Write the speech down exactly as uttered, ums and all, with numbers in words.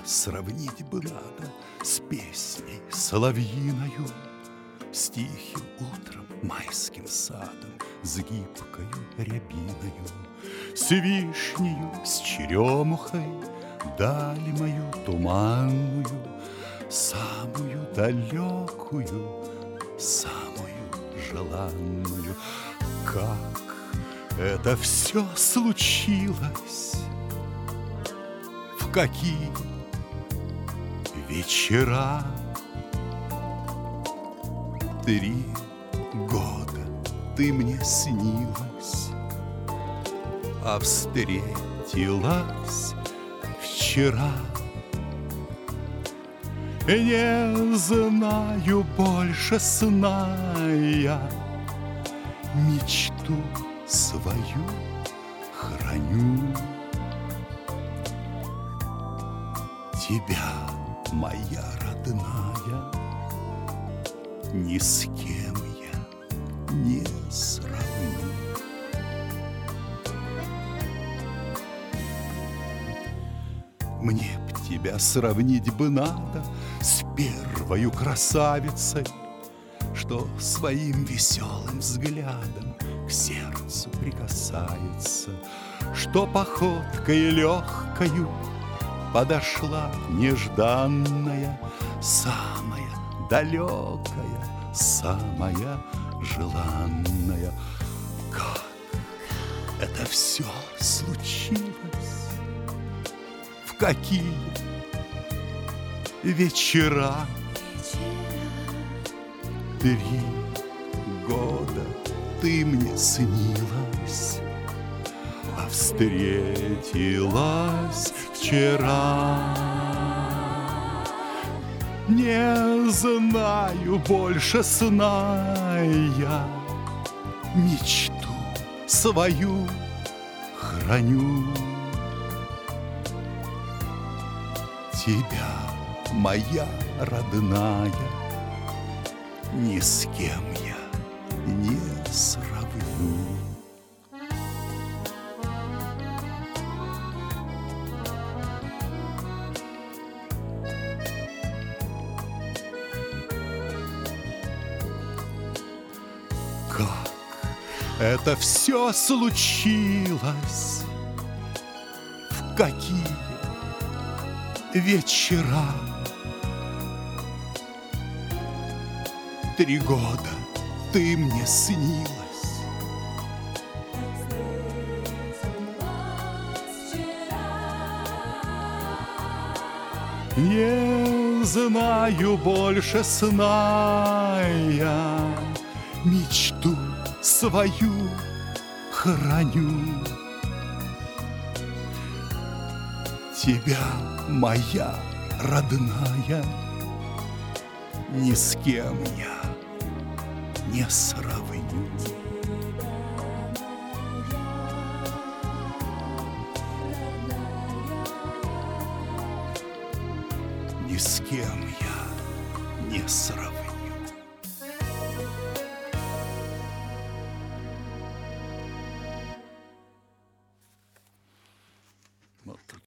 Сравнить бы надо с песней соловьиною, с тихим утром майским садом, с гибкою рябиною, с вишнею, с черемухой, даль мою туманную, самую далекую, самую желанную. Как это все случилось, в какие вечера. Три года ты мне снилась, а встретилась вчера. Не знаю больше сна я, мечту свою храню. Тебя, моя родная, ни с кем я не сравню. Мне б тебя сравнить бы надо с первою красавицей, что своим веселым взглядом к сердцу прикасается, что походкой легкою подошла нежданная, самая далекая, самая желанная. Как это все случилось, в какие вечера. Три года ты мне снилась, а встретилась вчера. Не знаю больше сна я, мечту свою храню. Тебя, моя родная, ни с кем я не сравню. Как это все случилось, в какие вечера. Три года ты мне снилась, не знаю больше сна я, мечту свою храню. Тебя, моя родная, ни с кем я не сравню. Ни с кем я не сравню.